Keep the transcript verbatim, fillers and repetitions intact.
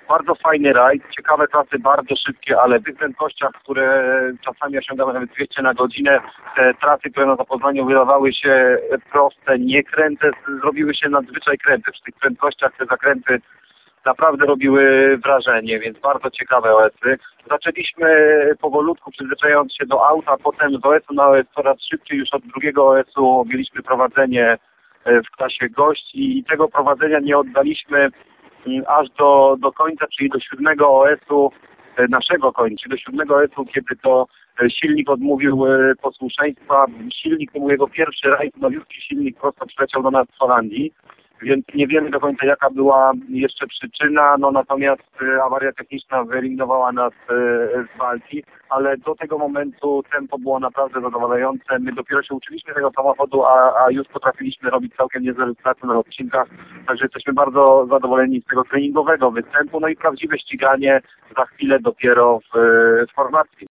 Bardzo fajny rajd, ciekawe trasy, bardzo szybkie, ale w tych prędkościach, które czasami osiągamy nawet dwieście na godzinę, te trasy, które na zapoznaniu wydawały się proste, niekręte, zrobiły się nadzwyczaj kręte. Przy tych prędkościach te zakręty naprawdę robiły wrażenie, więc bardzo ciekawe O S-y. Zaczęliśmy powolutku, przyzwyczajając się do auta, potem z O S-u na O S coraz szybciej, już od drugiego O S-u objęliśmy prowadzenie w klasie gości i tego prowadzenia nie oddaliśmy aż do, do końca, czyli do siódmego O S-u naszego końca, czyli do siódmego O S-u, kiedy to silnik odmówił posłuszeństwa. Silnik, to był jego pierwszy rajd, nowiutki silnik prosto przyleciał do nas z Holandii, więc nie wiemy do końca, jaka była jeszcze przyczyna, no natomiast awaria techniczna wyeliminowała nas z walki, ale do tego momentu tempo było naprawdę zadowalające. My dopiero się uczyliśmy tego samochodu, a, a już potrafiliśmy robić całkiem niezłe rezultaty na odcinkach, także jesteśmy bardzo zadowoleni z tego treningowego występu, no i prawdziwe ściganie za chwilę dopiero w, w formacji.